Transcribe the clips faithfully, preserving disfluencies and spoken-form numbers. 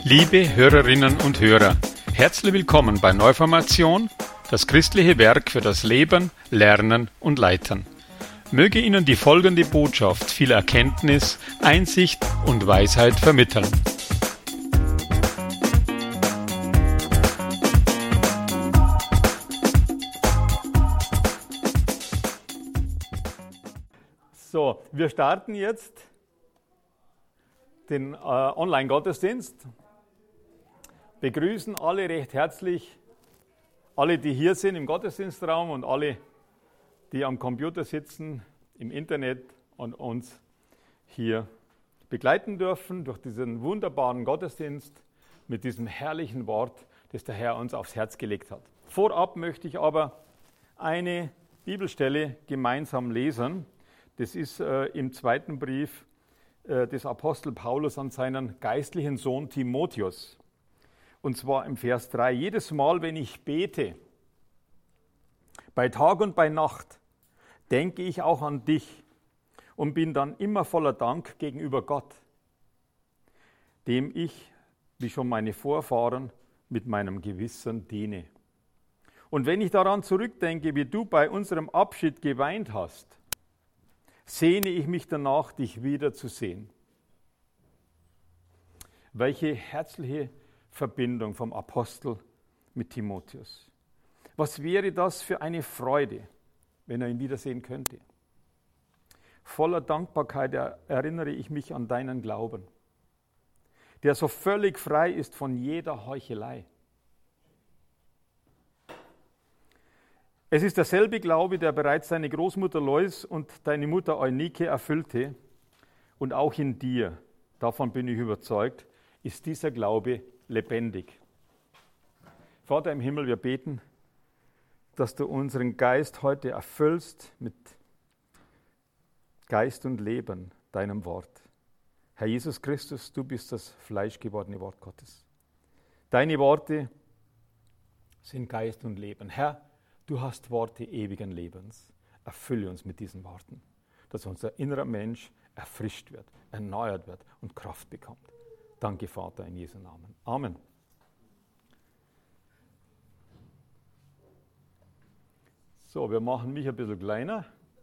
Liebe Hörerinnen und Hörer, herzlich willkommen bei Neuformation, das christliche Werk für das Leben, Lernen und Leiten. Möge Ihnen die folgende Botschaft viel Erkenntnis, Einsicht und Weisheit vermitteln. So, wir starten jetzt den äh, Online-Gottesdienst. Begrüßen alle recht herzlich, alle, die hier sind im Gottesdienstraum und alle, die am Computer sitzen, im Internet und uns hier begleiten dürfen durch diesen wunderbaren Gottesdienst mit diesem herrlichen Wort, das der Herr uns aufs Herz gelegt hat. Vorab möchte ich aber eine Bibelstelle gemeinsam lesen. Das ist äh, im zweiten Brief äh, des Apostel Paulus an seinen geistlichen Sohn Timotheus. Und zwar im Vers drei. Jedes Mal, wenn ich bete, bei Tag und bei Nacht, denke ich auch an dich und bin dann immer voller Dank gegenüber Gott, dem ich, wie schon meine Vorfahren, mit meinem Gewissen diene. Und wenn ich daran zurückdenke, wie du bei unserem Abschied geweint hast, sehne ich mich danach, dich wiederzusehen. Welche herzliche Verbindung vom Apostel mit Timotheus. Was wäre das für eine Freude, wenn er ihn wiedersehen könnte? Voller Dankbarkeit erinnere ich mich an deinen Glauben, der so völlig frei ist von jeder Heuchelei. Es ist derselbe Glaube, der bereits deine Großmutter Lois und deine Mutter Eunike erfüllte, und auch in dir, davon bin ich überzeugt, ist dieser Glaube lebendig. Vater im Himmel, wir beten, dass du unseren Geist heute erfüllst mit Geist und Leben, deinem Wort. Herr Jesus Christus, du bist das fleischgewordene Wort Gottes. Deine Worte sind Geist und Leben. Herr, du hast Worte ewigen Lebens. Erfülle uns mit diesen Worten, dass unser innerer Mensch erfrischt wird, erneuert wird und Kraft bekommt. Danke, Vater, in Jesu Namen. Amen. So, wir machen mich ein bisschen kleiner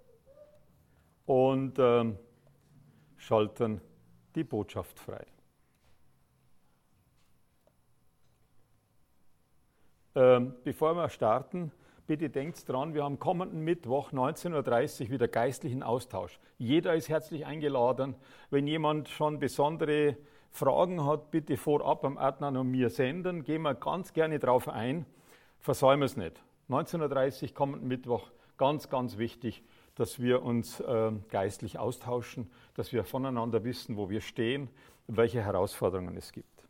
und ähm, schalten die Botschaft frei. Ähm, bevor wir starten, bitte denkt dran, wir haben kommenden Mittwoch neunzehn Uhr dreißig wieder geistlichen Austausch. Jeder ist herzlich eingeladen. Wenn jemand schon besondere Fragen hat, bitte vorab am Adnan und mir senden. Gehen wir ganz gerne drauf ein. Versäumen wir es nicht. neunzehn Uhr dreißig kommenden Mittwoch, ganz, ganz wichtig, dass wir uns äh, geistlich austauschen, dass wir voneinander wissen, wo wir stehen und welche Herausforderungen es gibt.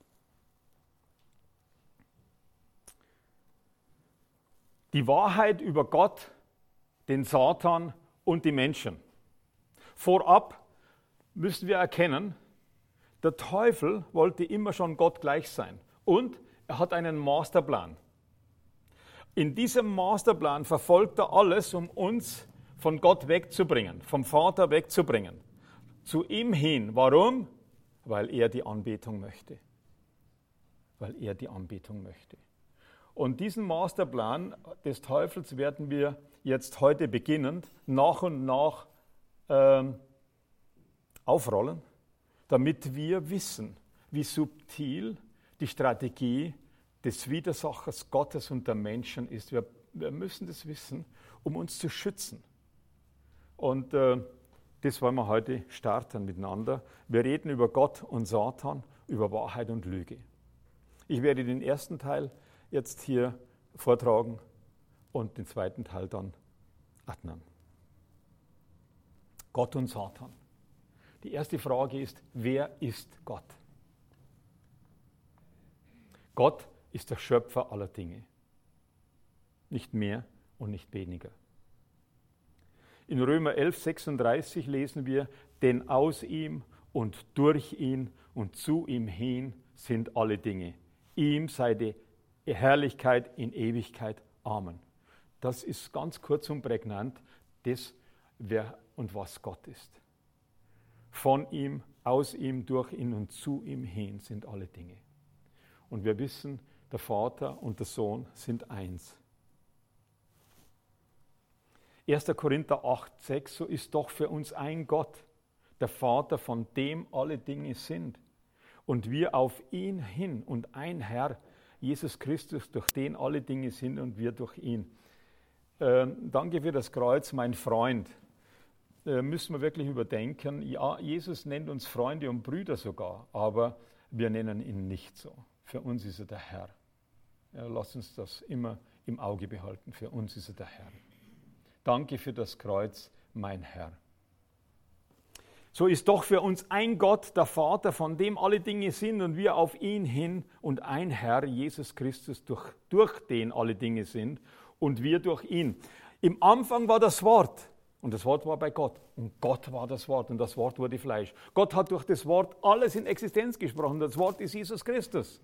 Die Wahrheit über Gott, den Satan und die Menschen. Vorab müssen wir erkennen, der Teufel wollte immer schon Gott gleich sein und er hat einen Masterplan. In diesem Masterplan verfolgt er alles, um uns von Gott wegzubringen, vom Vater wegzubringen. Zu ihm hin. Warum? Weil er die Anbetung möchte. Weil er die Anbetung möchte. Und diesen Masterplan des Teufels werden wir jetzt heute beginnend nach und nach ähm, aufrollen, damit wir wissen, wie subtil die Strategie des Widersachers Gottes und der Menschen ist. Wir, wir müssen das wissen, um uns zu schützen. Und äh, das wollen wir heute starten miteinander. Wir reden über Gott und Satan, über Wahrheit und Lüge. Ich werde den ersten Teil jetzt hier vortragen und den zweiten Teil dann Adnan. Gott und Satan. Die erste Frage ist, wer ist Gott? Gott ist der Schöpfer aller Dinge. Nicht mehr und nicht weniger. In Römer elf sechsunddreißig lesen wir, denn aus ihm und durch ihn und zu ihm hin sind alle Dinge. Ihm sei die Herrlichkeit in Ewigkeit. Amen. Das ist ganz kurz und prägnant, das, wer und was Gott ist. Von ihm, aus ihm, durch ihn und zu ihm hin sind alle Dinge. Und wir wissen, der Vater und der Sohn sind eins. erster Korinther acht, sechs, so ist doch für uns ein Gott, der Vater, von dem alle Dinge sind. Und wir auf ihn hin und ein Herr, Jesus Christus, durch den alle Dinge sind und wir durch ihn. Ähm, danke für das Kreuz, mein Freund. Äh, müssen wir wirklich überdenken. Ja, Jesus nennt uns Freunde und Brüder sogar, aber wir nennen ihn nicht so. Für uns ist er der Herr. Ja, lasst uns das immer im Auge behalten. Für uns ist er der Herr. Danke für das Kreuz, mein Herr. So ist doch für uns ein Gott, der Vater, von dem alle Dinge sind und wir auf ihn hin und ein Herr, Jesus Christus, durch, durch den alle Dinge sind und wir durch ihn. Im Anfang war das Wort und das Wort war bei Gott und Gott war das Wort und das Wort wurde Fleisch. Gott hat durch das Wort alles in Existenz gesprochen. Das Wort ist Jesus Christus.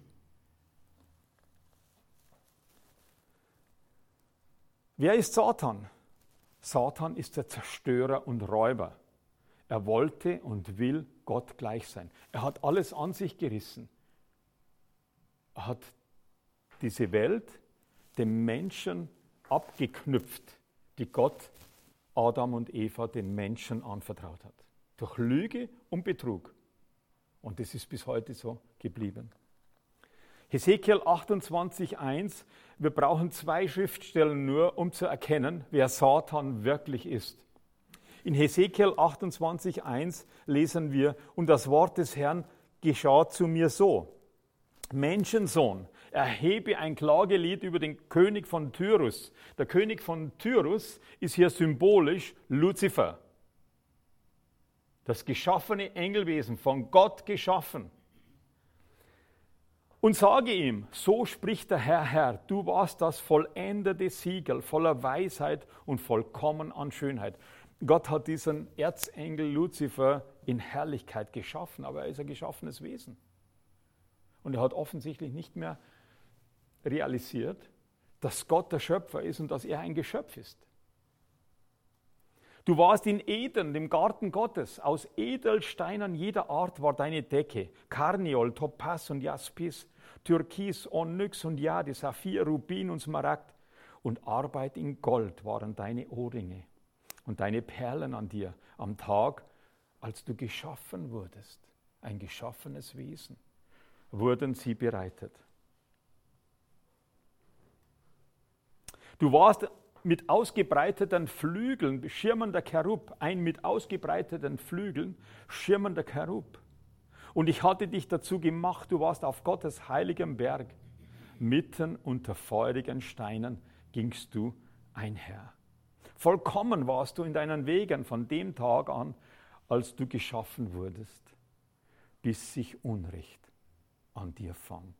Wer ist Satan? Satan ist der Zerstörer und Räuber. Er wollte und will Gott gleich sein. Er hat alles an sich gerissen. Er hat diese Welt dem Menschen abgeknüpft, die Gott Adam und Eva den Menschen anvertraut hat. Durch Lüge und Betrug. Und das ist bis heute so geblieben. Hesekiel achtundzwanzig, eins, wir brauchen zwei Schriftstellen nur, um zu erkennen, wer Satan wirklich ist. In Hesekiel achtundzwanzig, eins lesen wir, und das Wort des Herrn geschah zu mir so. Menschensohn, erhebe ein Klagelied über den König von Tyrus. Der König von Tyrus ist hier symbolisch Luzifer. Das geschaffene Engelwesen, von Gott geschaffen. Und sage ihm, so spricht der Herr, Herr, du warst das vollendete Siegel, voller Weisheit und vollkommen an Schönheit. Gott hat diesen Erzengel Luzifer in Herrlichkeit geschaffen, aber er ist ein geschaffenes Wesen. Und er hat offensichtlich nicht mehr realisiert, dass Gott der Schöpfer ist und dass er ein Geschöpf ist. Du warst in Eden, dem Garten Gottes. Aus Edelsteinen jeder Art war deine Decke. Karneol, Topaz und Jaspis, Türkis, Onyx und Jade, Saphir, Rubin und Smaragd. Und Arbeit in Gold waren deine Ohrringe und deine Perlen an dir am Tag, als du geschaffen wurdest. Ein geschaffenes Wesen. Wurden sie bereitet. Du warst mit ausgebreiteten Flügeln, schirmender Cherub, ein mit ausgebreiteten Flügeln, schirmender Cherub. Und ich hatte dich dazu gemacht, du warst auf Gottes heiligem Berg. Mitten unter feurigen Steinen gingst du einher. Vollkommen warst du in deinen Wegen von dem Tag an, als du geschaffen wurdest, bis sich Unrecht an dir fand.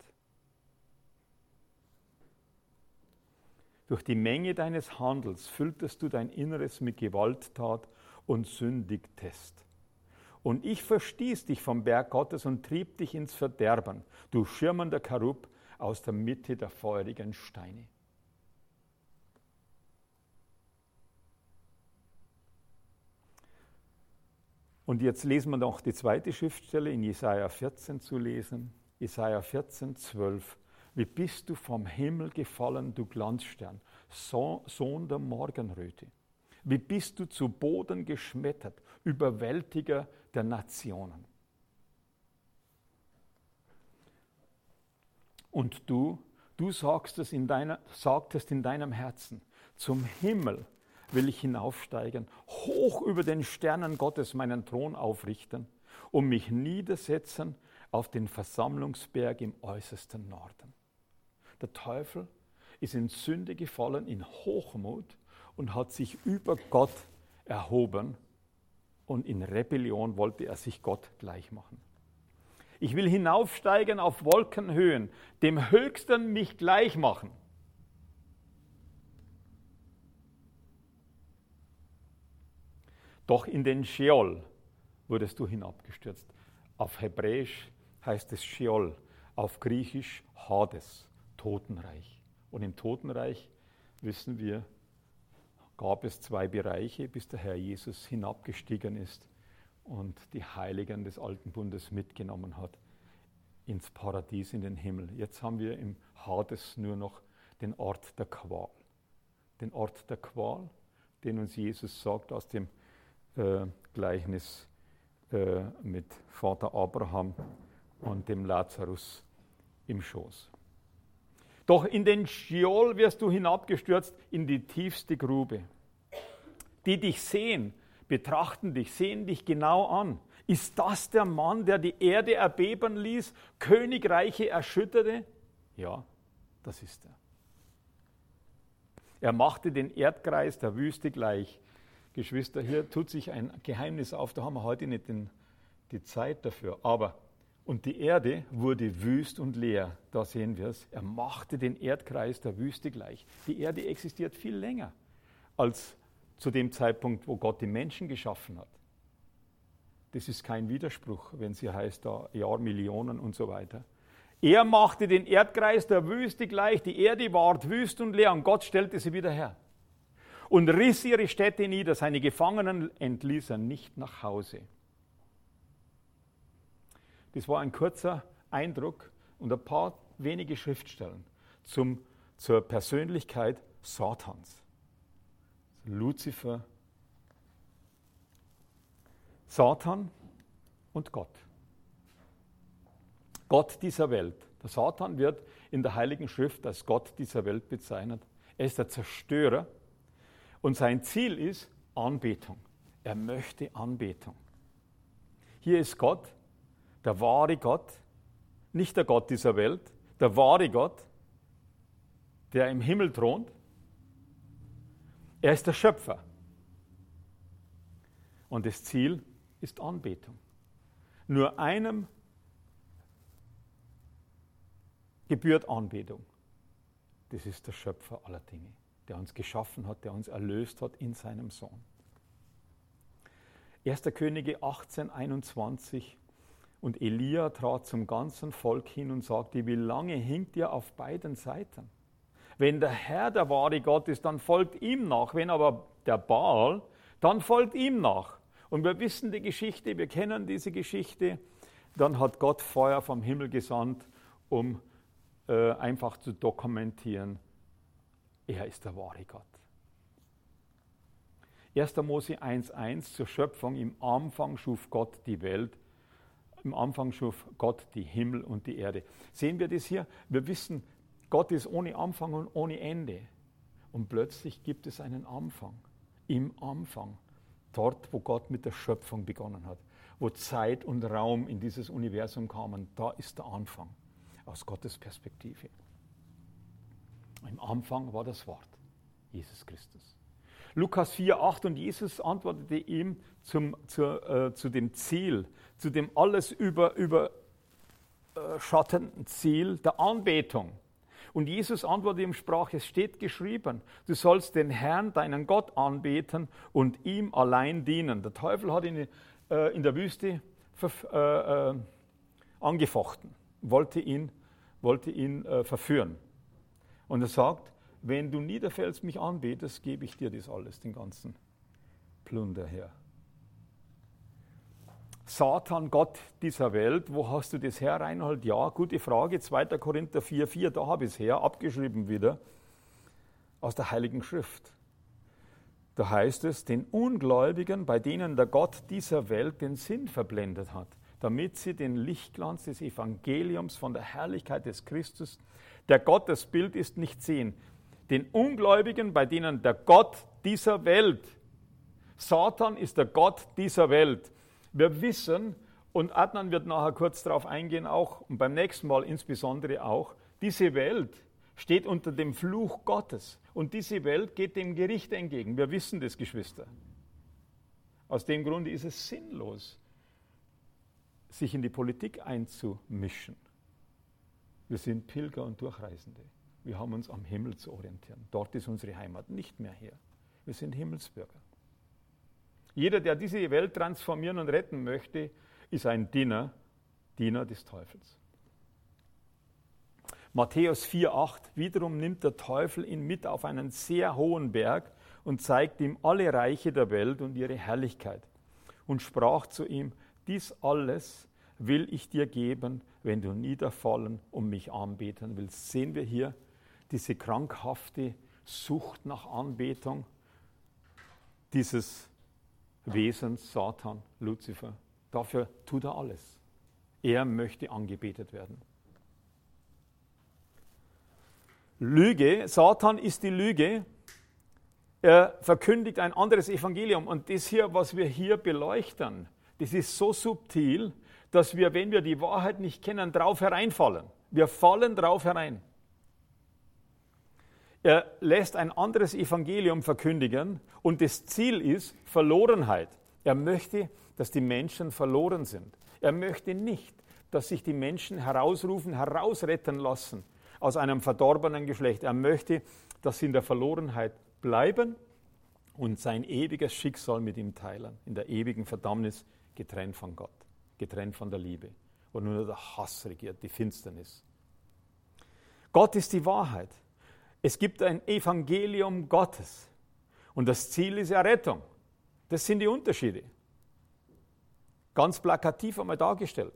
Durch die Menge deines Handels fülltest du dein Inneres mit Gewalttat und sündigtest. Und ich verstieß dich vom Berg Gottes und trieb dich ins Verderben, du schirmender Cherub aus der Mitte der feurigen Steine. Und jetzt lesen wir noch die zweite Schriftstelle in Jesaja vierzehn zu lesen. Jesaja vierzehn, zwölf. Wie bist du vom Himmel gefallen, du Glanzstern, Sohn der Morgenröte? Wie bist du zu Boden geschmettert, Überwältiger der Nationen? Und du, du sagst es in deiner, sagtest in deinem Herzen, zum Himmel will ich hinaufsteigen, hoch über den Sternen Gottes meinen Thron aufrichten und mich niedersetzen auf den Versammlungsberg im äußersten Norden. Der Teufel ist in Sünde gefallen, in Hochmut und hat sich über Gott erhoben und in Rebellion wollte er sich Gott gleich machen. Ich will hinaufsteigen auf Wolkenhöhen, dem Höchsten mich gleich machen. Doch in den Scheol wurdest du hinabgestürzt. Auf Hebräisch heißt es Scheol, auf Griechisch Hades, Totenreich. Und im Totenreich, wissen wir, gab es zwei Bereiche, bis der Herr Jesus hinabgestiegen ist und die Heiligen des Alten Bundes mitgenommen hat. ins Paradies, in den Himmel. Jetzt haben wir im Hades nur noch den Ort der Qual. Den Ort der Qual, den uns Jesus sagt aus dem äh, Gleichnis äh, mit Vater Abraham und dem Lazarus im Schoß. Doch in den Scheol wirst du hinabgestürzt, in die tiefste Grube. Die dich sehen, betrachten dich, sehen dich genau an. Ist das der Mann, der die Erde erbeben ließ, Königreiche erschütterte? Ja, das ist er. Er machte den Erdkreis der Wüste gleich. Geschwister, hier tut sich ein Geheimnis auf, da haben wir heute nicht den, die Zeit dafür. Aber, und die Erde wurde wüst und leer, da sehen wir es. Er machte den Erdkreis der Wüste gleich. Die Erde existiert viel länger als zu dem Zeitpunkt, wo Gott die Menschen geschaffen hat. Das ist kein Widerspruch, wenn sie heißt, da Jahrmillionen und so weiter. Er machte den Erdkreis der Wüste gleich, die Erde ward wüst und leer und Gott stellte sie wieder her. Und riss ihre Städte nieder, seine Gefangenen entließ er nicht nach Hause. Das war ein kurzer Eindruck und ein paar wenige Schriftstellen zum, zur Persönlichkeit Satans. Luzifer, Satan und Gott. Gott dieser Welt. Der Satan wird in der Heiligen Schrift als Gott dieser Welt bezeichnet. Er ist der Zerstörer und sein Ziel ist Anbetung. Er möchte Anbetung. Hier ist Gott, der wahre Gott, nicht der Gott dieser Welt, der wahre Gott, der im Himmel thront. Er ist der Schöpfer. Und das Ziel ist Anbetung. Nur einem gebührt Anbetung. Das ist der Schöpfer aller Dinge, der uns geschaffen hat, der uns erlöst hat in seinem Sohn. erster Könige achtzehn einundzwanzig. Und Elia trat zum ganzen Volk hin und sagte, wie lange hinkt ihr auf beiden Seiten? Wenn der Herr der wahre Gott ist, dann folgt ihm nach. Wenn aber der Baal, dann folgt ihm nach. Und wir wissen die Geschichte, wir kennen diese Geschichte. Dann hat Gott Feuer vom Himmel gesandt, um äh, einfach zu dokumentieren, er ist der wahre Gott. erster Mose eins eins zur Schöpfung. Im Anfang schuf Gott die Welt. Im Anfang schuf Gott die Himmel und die Erde. Sehen wir das hier? Wir wissen, Gott ist ohne Anfang und ohne Ende. Und plötzlich gibt es einen Anfang. Im Anfang. Dort, wo Gott mit der Schöpfung begonnen hat. Wo Zeit und Raum in dieses Universum kamen. Da ist der Anfang. Aus Gottes Perspektive. Im Anfang war das Wort. Jesus Christus. Lukas vier acht. Und Jesus antwortete ihm zum, zur, äh, zu dem Ziel, zu dem alles über, überschattenden Ziel der Anbetung. Und Jesus antwortete ihm und sprach, es steht geschrieben, du sollst den Herrn, deinen Gott, anbeten und ihm allein dienen. Der Teufel hat ihn äh, in der Wüste verf- äh, äh, angefochten, wollte ihn, wollte ihn äh, verführen. Und er sagt, wenn du niederfällst, mich anbetest, gebe ich dir das alles, den ganzen Plunder her. Satan, Gott dieser Welt, wo hast du das her, Reinhold? Ja, gute Frage, zweiter Korinther vier vier, da habe ich es her, abgeschrieben wieder, aus der Heiligen Schrift. Da heißt es, den Ungläubigen, bei denen der Gott dieser Welt den Sinn verblendet hat, damit sie den Lichtglanz des Evangeliums von der Herrlichkeit des Christus, der Gottes Bild ist, nicht sehen. Den Ungläubigen, bei denen der Gott dieser Welt, Satan ist der Gott dieser Welt. Wir wissen, und Adnan wird nachher kurz darauf eingehen auch, und beim nächsten Mal insbesondere auch, diese Welt steht unter dem Fluch Gottes. Und diese Welt geht dem Gericht entgegen. Wir wissen das, Geschwister. Aus dem Grunde ist es sinnlos, sich in die Politik einzumischen. Wir sind Pilger und Durchreisende. Wir haben uns am Himmel zu orientieren. Dort ist unsere Heimat, nicht mehr hier. Wir sind Himmelsbürger. Jeder, der diese Welt transformieren und retten möchte, ist ein Diener, Diener des Teufels. Matthäus vier acht, wiederum nimmt der Teufel ihn mit auf einen sehr hohen Berg und zeigt ihm alle Reiche der Welt und ihre Herrlichkeit und sprach zu ihm, dies alles will ich dir geben, wenn du niederfallen und mich anbeten willst. Sehen wir hier diese krankhafte Sucht nach Anbetung dieses Wesens, Satan, Luzifer. Dafür tut er alles. Er möchte angebetet werden. Lüge, Satan ist die Lüge. Er verkündigt ein anderes Evangelium. Und das hier, was wir hier beleuchten, das ist so subtil, dass wir, wenn wir die Wahrheit nicht kennen, drauf hereinfallen. Wir fallen drauf herein. Er lässt ein anderes Evangelium verkündigen und das Ziel ist Verlorenheit. Er möchte, dass die Menschen verloren sind. Er möchte nicht, dass sich die Menschen herausrufen, herausretten lassen aus einem verdorbenen Geschlecht. Er möchte, dass sie in der Verlorenheit bleiben und sein ewiges Schicksal mit ihm teilen, in der ewigen Verdammnis, getrennt von Gott, getrennt von der Liebe, wo nur der Hass regiert, die Finsternis. Gott ist die Wahrheit. Es gibt ein Evangelium Gottes und das Ziel ist Errettung. Das sind die Unterschiede. Ganz plakativ einmal dargestellt.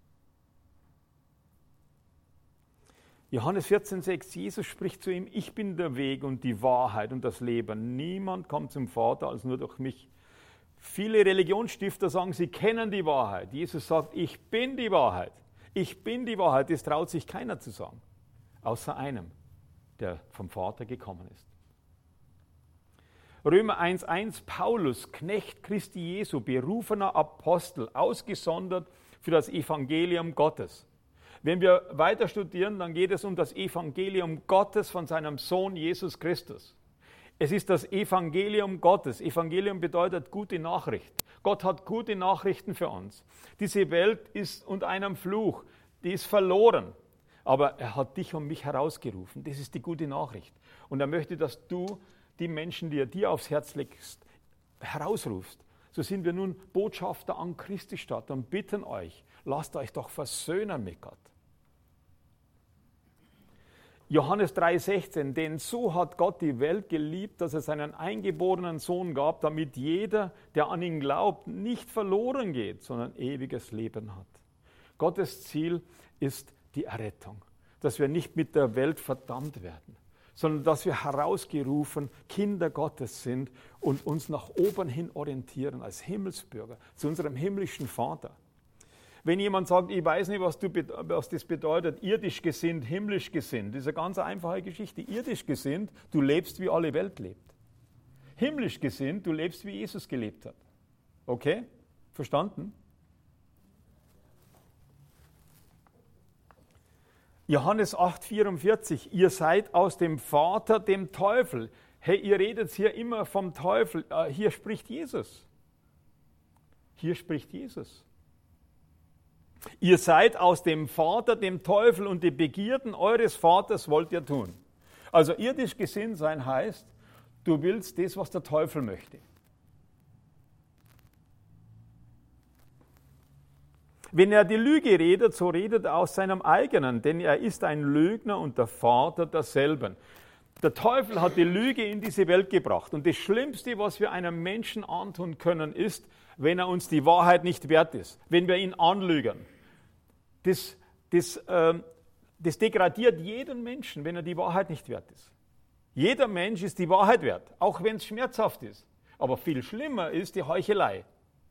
Johannes vierzehn sechs, Jesus spricht zu ihm, ich bin der Weg und die Wahrheit und das Leben. Niemand kommt zum Vater als nur durch mich. Viele Religionsstifter sagen, sie kennen die Wahrheit. Jesus sagt, ich bin die Wahrheit. Ich bin die Wahrheit. Das traut sich keiner zu sagen, außer einem, der vom Vater gekommen ist. Römer eins eins, Paulus, Knecht Christi Jesu, berufener Apostel, ausgesondert für das Evangelium Gottes. Wenn wir weiter studieren, dann geht es um das Evangelium Gottes von seinem Sohn Jesus Christus. Es ist das Evangelium Gottes. Evangelium bedeutet gute Nachricht. Gott hat gute Nachrichten für uns. Diese Welt ist unter einem Fluch, die ist verloren. Aber er hat dich und mich herausgerufen. Das ist die gute Nachricht. Und er möchte, dass du die Menschen, die er dir aufs Herz legst, herausrufst. So sind wir nun Botschafter an Christi Stadt und bitten euch, lasst euch doch versöhnen mit Gott. Johannes drei sechzehn, denn so hat Gott die Welt geliebt, dass er seinen eingeborenen Sohn gab, damit jeder, der an ihn glaubt, nicht verloren geht, sondern ewiges Leben hat. Gottes Ziel ist die Errettung, dass wir nicht mit der Welt verdammt werden, sondern dass wir herausgerufen Kinder Gottes sind und uns nach oben hin orientieren als Himmelsbürger zu unserem himmlischen Vater. Wenn jemand sagt, ich weiß nicht, was, du, was das bedeutet, irdisch gesinnt, himmlisch gesinnt, das ist eine ganz einfache Geschichte. Irdisch gesinnt, du lebst, wie alle Welt lebt. Himmlisch gesinnt, du lebst, wie Jesus gelebt hat. Okay? Verstanden? Johannes acht vierundvierzig, ihr seid aus dem Vater, dem Teufel. Hey, ihr redet hier immer vom Teufel. Hier spricht Jesus. Hier spricht Jesus. Ihr seid aus dem Vater, dem Teufel, und die Begierden eures Vaters wollt ihr tun. Also irdisch gesinnt sein heißt, du willst das, was der Teufel möchte. Wenn er die Lüge redet, so redet er aus seinem eigenen, denn er ist ein Lügner und der Vater derselben. Der Teufel hat die Lüge in diese Welt gebracht. Und das Schlimmste, was wir einem Menschen antun können, ist, wenn er uns die Wahrheit nicht wert ist, wenn wir ihn anlügen. Das, das, äh, das degradiert jeden Menschen, wenn er die Wahrheit nicht wert ist. Jeder Mensch ist die Wahrheit wert, auch wenn es schmerzhaft ist. Aber viel schlimmer ist die Heuchelei.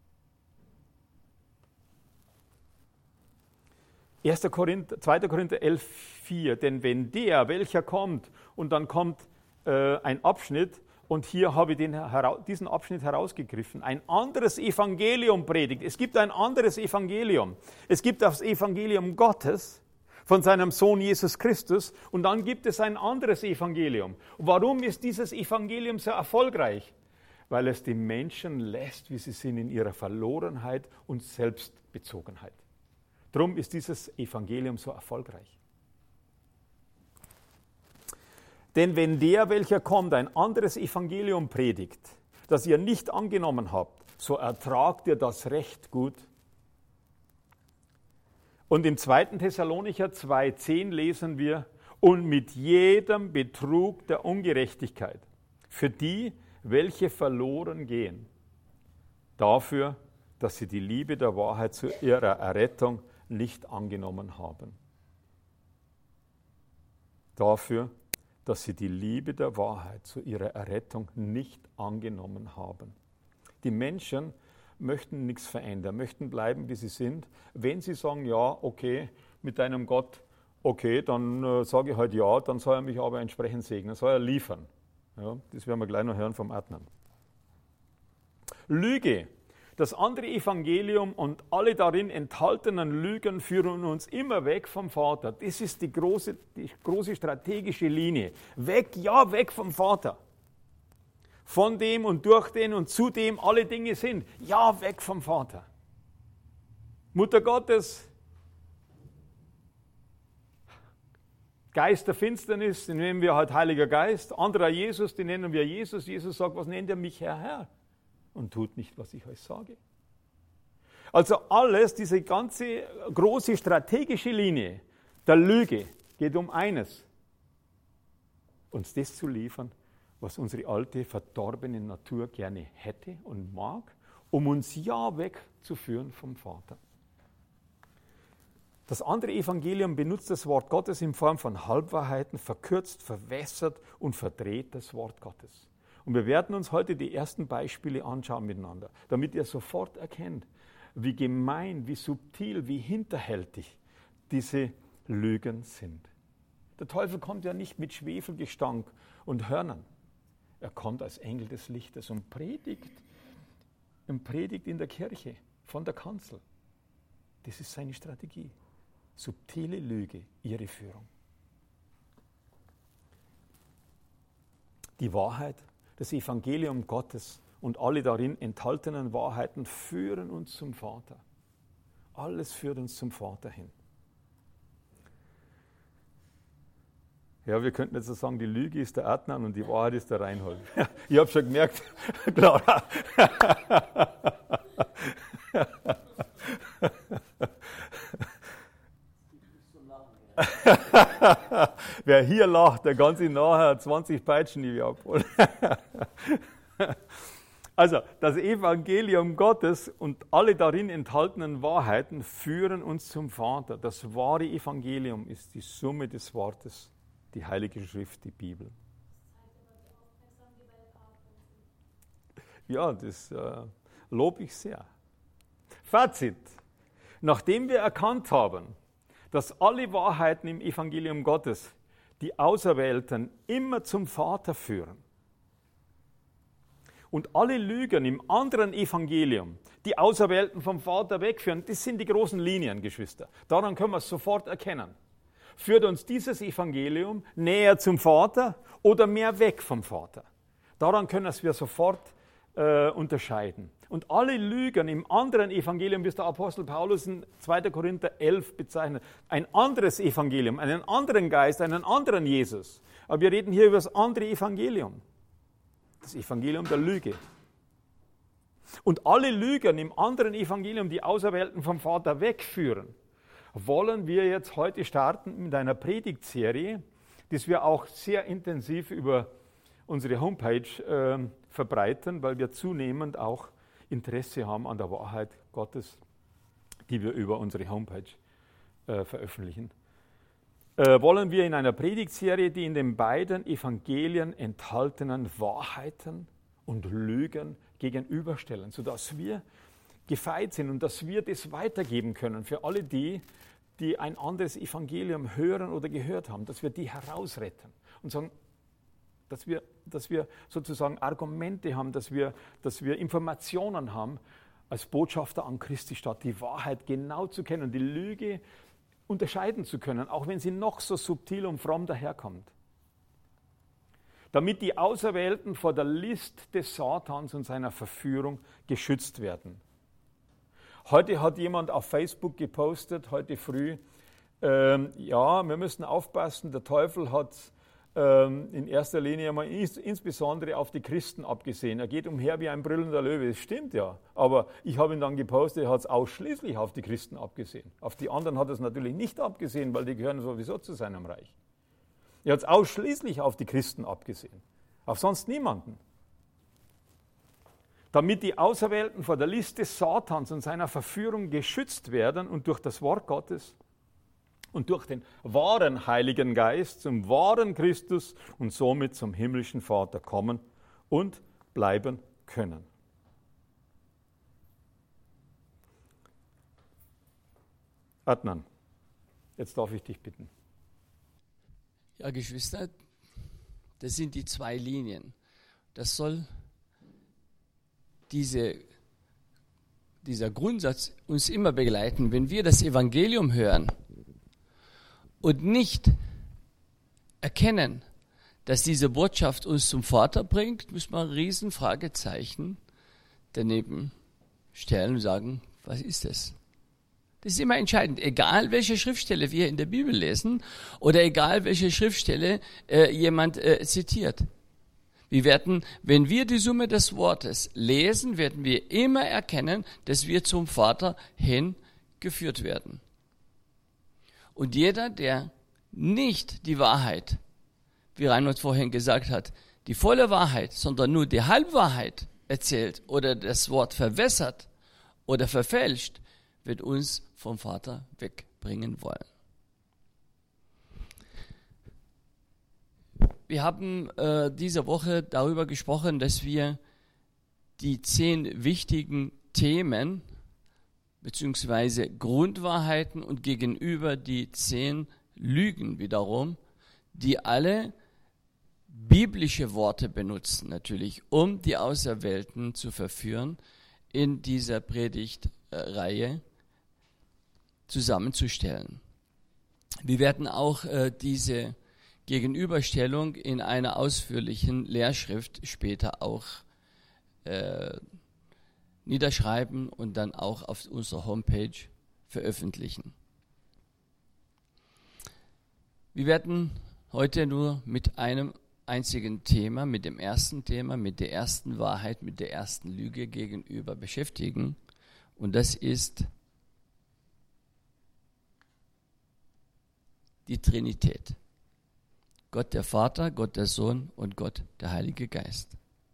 erster Korinther, zweiter Korinther elf vier, denn wenn der, welcher kommt, und dann kommt äh, ein Abschnitt, und hier habe ich den, diesen Abschnitt herausgegriffen, ein anderes Evangelium predigt. Es gibt ein anderes Evangelium. Es gibt das Evangelium Gottes von seinem Sohn Jesus Christus, und dann gibt es ein anderes Evangelium. Und warum ist dieses Evangelium so erfolgreich? Weil es die Menschen lässt, wie sie sind, in ihrer Verlorenheit und Selbstbezogenheit. Darum ist dieses Evangelium so erfolgreich. Denn wenn der, welcher kommt, ein anderes Evangelium predigt, das ihr nicht angenommen habt, so ertragt ihr das recht gut. Und im zweiten Thessalonicher zwei zehn lesen wir, und mit jedem Betrug der Ungerechtigkeit, für die, welche verloren gehen. Dafür dass sie die Liebe der Wahrheit zu ihrer Errettung nicht angenommen haben. Dafür, dass sie die Liebe der Wahrheit zu ihrer Errettung nicht angenommen haben. Die Menschen möchten nichts verändern, möchten bleiben, wie sie sind. Wenn sie sagen, ja, okay, mit deinem Gott, okay, dann äh, sage ich halt ja, dann soll er mich aber entsprechend segnen, soll er liefern. Ja, das werden wir gleich noch hören vom Adnan. Lüge. Das andere Evangelium und alle darin enthaltenen Lügen führen uns immer weg vom Vater. Das ist die große, die große strategische Linie. Weg, ja, weg vom Vater. Von dem und durch den und zu dem alle Dinge sind. Ja, weg vom Vater. Mutter Gottes, Geist der Finsternis, den nennen wir halt Heiliger Geist. Anderer Jesus, den nennen wir Jesus. Jesus sagt, was nennt er mich, Herr, Herr? Und tut nicht, was ich euch sage. Also alles, diese ganze große strategische Linie der Lüge geht um eines. Uns das zu liefern, was unsere alte, verdorbene Natur gerne hätte und mag, um uns ja wegzuführen vom Vater. Das andere Evangelium benutzt das Wort Gottes in Form von Halbwahrheiten, verkürzt, verwässert und verdreht das Wort Gottes. Und wir werden uns heute die ersten Beispiele anschauen miteinander, damit ihr sofort erkennt, wie gemein, wie subtil, wie hinterhältig diese Lügen sind. Der Teufel kommt ja nicht mit Schwefelgestank und Hörnern. Er kommt als Engel des Lichtes und predigt, und predigt in der Kirche, von der Kanzel. Das ist seine Strategie. Subtile Lüge, ihre Führung. Die Wahrheit, das Evangelium Gottes und alle darin enthaltenen Wahrheiten führen uns zum Vater. Alles führt uns zum Vater hin. Ja, wir könnten jetzt so sagen, die Lüge ist der Adnan und die Wahrheit ist der Reinhold. Ich habe schon gemerkt, Clara. Wer hier lacht, der kann sich nachher zwanzig Peitschen die wir abholen. Also, das Evangelium Gottes und alle darin enthaltenen Wahrheiten führen uns zum Vater. Das wahre Evangelium ist die Summe des Wortes, die Heilige Schrift, die Bibel. Ja, das äh, lobe ich sehr. Fazit. Nachdem wir erkannt haben, dass alle Wahrheiten im Evangelium Gottes die Auserwählten immer zum Vater führen und alle Lügen im anderen Evangelium die Auserwählten vom Vater wegführen, das sind die großen Linien, Geschwister. Daran können wir es sofort erkennen. Führt uns dieses Evangelium näher zum Vater oder mehr weg vom Vater? Daran können wir sofort äh, unterscheiden. Und alle Lügen im anderen Evangelium, wie es der Apostel Paulus in zweiter Korinther elf bezeichnet, ein anderes Evangelium, einen anderen Geist, einen anderen Jesus. Aber wir reden hier über das andere Evangelium, das Evangelium der Lüge. Und alle Lügen im anderen Evangelium, die Auserwählten vom Vater wegführen, wollen wir jetzt heute starten mit einer Predigtserie, die wir auch sehr intensiv über unsere Homepage äh, verbreiten, weil wir zunehmend auch Interesse haben an der Wahrheit Gottes, die wir über unsere Homepage äh, veröffentlichen. Äh, wollen wir in einer Predigtserie die in den beiden Evangelien enthaltenen Wahrheiten und Lügen gegenüberstellen, sodass wir gefeit sind und dass wir das weitergeben können für alle die, die ein anderes Evangelium hören oder gehört haben, dass wir die herausretten und sagen, dass wir, dass wir sozusagen Argumente haben, dass wir, dass wir Informationen haben, als Botschafter an Christi Stadt, die Wahrheit genau zu kennen, die Lüge unterscheiden zu können, auch wenn sie noch so subtil und fromm daherkommt. Damit die Auserwählten vor der List des Satans und seiner Verführung geschützt werden. Heute hat jemand auf Facebook gepostet, heute früh, ähm, ja, wir müssen aufpassen, der Teufel hat ähm, in erster Linie mal ins, insbesondere auf die Christen abgesehen. Er geht umher wie ein brüllender Löwe, das stimmt ja, aber ich habe ihn dann gepostet, er hat es ausschließlich auf die Christen abgesehen. Auf die anderen hat er es natürlich nicht abgesehen, weil die gehören sowieso zu seinem Reich. Er hat es ausschließlich auf die Christen abgesehen, auf sonst niemanden. damit die Auserwählten vor der List des Satans und seiner Verführung geschützt werden und durch das Wort Gottes und durch den wahren Heiligen Geist zum wahren Christus und somit zum himmlischen Vater kommen und bleiben können. Adnan, jetzt darf ich dich bitten. Ja, Geschwister, das sind die zwei Linien. Das soll diese, dieser Grundsatz uns immer begleiten. Wenn wir das Evangelium hören und nicht erkennen, dass diese Botschaft uns zum Vater bringt, müssen wir ein riesen Fragezeichen daneben stellen und sagen, was ist das? Das ist immer entscheidend, egal welche Schriftstelle wir in der Bibel lesen oder egal welche Schriftstelle äh, jemand äh, zitiert. Wir werden, wenn wir die Summe des Wortes lesen, werden wir immer erkennen, dass wir zum Vater hingeführt werden. Und jeder, der nicht die Wahrheit, wie Reinhold vorhin gesagt hat, die volle Wahrheit, sondern nur die Halbwahrheit erzählt oder das Wort verwässert oder verfälscht, wird uns vom Vater wegbringen wollen. Wir haben äh, diese Woche darüber gesprochen, dass wir die zehn wichtigen Themen beziehungsweise Grundwahrheiten und gegenüber die zehn Lügen wiederum, die alle biblische Worte benutzen, natürlich, um die Auserwählten zu verführen, in dieser Predigtreihe zusammenzustellen. Wir werden auch äh, diese Gegenüberstellung in einer ausführlichen Lehrschrift später auch äh, niederschreiben und dann auch auf unserer Homepage veröffentlichen. Wir werden heute nur mit einem einzigen Thema, mit dem ersten Thema, mit der ersten Wahrheit, mit der ersten Lüge gegenüber beschäftigen. Und das ist die Trinität. Gott der Vater, Gott der Sohn und Gott der Heilige Geist.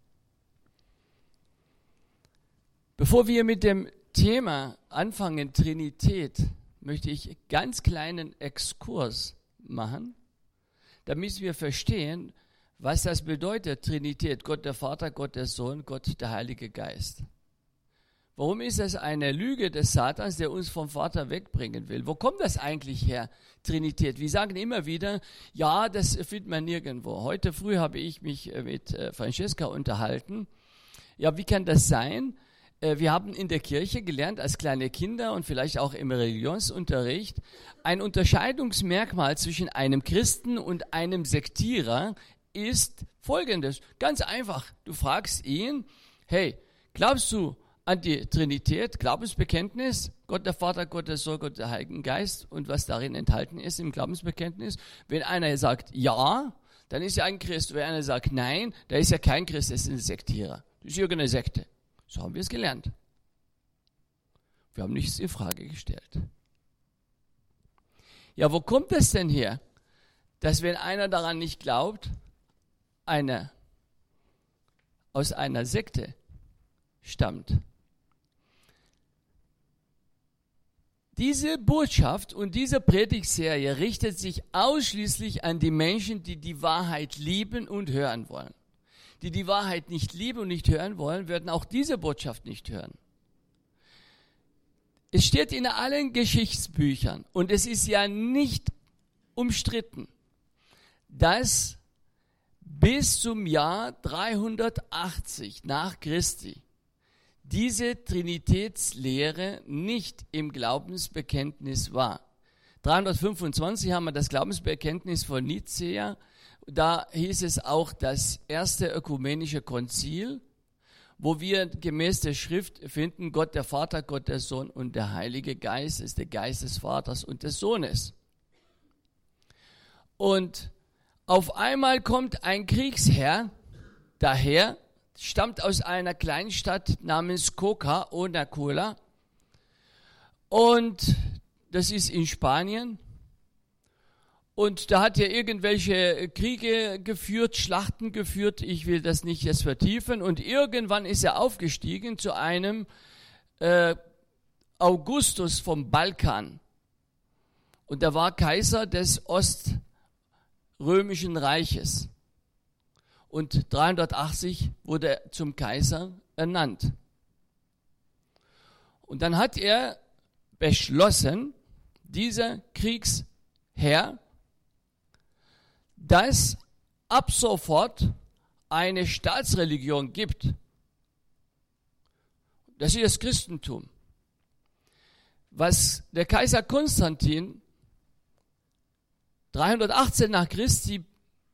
Bevor wir mit dem Thema anfangen, Trinität, möchte ich ganz kleinen Exkurs machen, damit wir verstehen, was das bedeutet, Trinität, Gott der Vater, Gott der Sohn, Gott der Heilige Geist. Warum ist das eine Lüge des Satans, der uns vom Vater wegbringen will? Wo kommt das eigentlich her, Trinität? Wir sagen immer wieder, ja, das findet man nirgendwo. Heute früh habe ich mich mit Francesca unterhalten. Ja, wie kann das sein? Wir haben in der Kirche gelernt, als kleine Kinder und vielleicht auch im Religionsunterricht, ein Unterscheidungsmerkmal zwischen einem Christen und einem Sektierer ist folgendes. Ganz einfach, du fragst ihn, hey, glaubst du an die Trinität, Glaubensbekenntnis, Gott der Vater, Gott der Sohn, Gott der Heilige Geist und was darin enthalten ist im Glaubensbekenntnis? Wenn einer sagt ja, dann ist er ein Christ. Wenn einer sagt nein, dann ist er kein Christ, das ist ein Sektierer. Das ist irgendeine Sekte. So haben wir es gelernt. Wir haben nichts in Frage gestellt. Ja, wo kommt es denn her, dass wenn einer daran nicht glaubt, einer aus einer Sekte stammt? Diese Botschaft und diese Predigtserie richtet sich ausschließlich an die Menschen, die die Wahrheit lieben und hören wollen. Die die Wahrheit nicht lieben und nicht hören wollen, werden auch diese Botschaft nicht hören. Es steht in allen Geschichtsbüchern und es ist ja nicht umstritten, dass bis zum Jahr dreihundertachtzig nach Christi diese Trinitätslehre nicht im Glaubensbekenntnis war. dreihundertfünfundzwanzig haben wir das Glaubensbekenntnis von Nicäa. Da hieß es auch das erste ökumenische Konzil, wo wir gemäß der Schrift finden, Gott der Vater, Gott der Sohn und der Heilige Geist ist der Geist des Vaters und des Sohnes. Und auf einmal kommt ein Kriegsherr daher, stammt aus einer kleinen Stadt namens Coca oder Cola, und das ist in Spanien. Und da hat er irgendwelche Kriege geführt, Schlachten geführt. Ich will das nicht jetzt vertiefen. Und irgendwann ist er aufgestiegen zu einem äh, Augustus vom Balkan. Und er war Kaiser des Oströmischen Reiches. Und dreihundertachtzig wurde er zum Kaiser ernannt. Und dann hat er beschlossen, dieser Kriegsherr, dass ab sofort eine Staatsreligion gibt. Das ist das Christentum. Was der Kaiser Konstantin dreihundertachtzehn nach Christi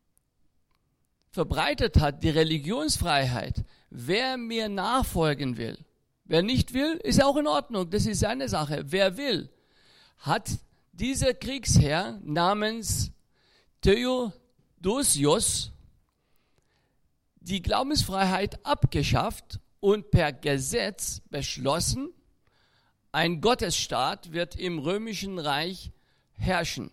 verbreitet hat, die Religionsfreiheit, wer mir nachfolgen will, wer nicht will, ist auch in Ordnung, das ist seine Sache. Wer will, hat dieser Kriegsherr namens Theodosius die Glaubensfreiheit abgeschafft und per Gesetz beschlossen, ein Gottesstaat wird im Römischen Reich herrschen.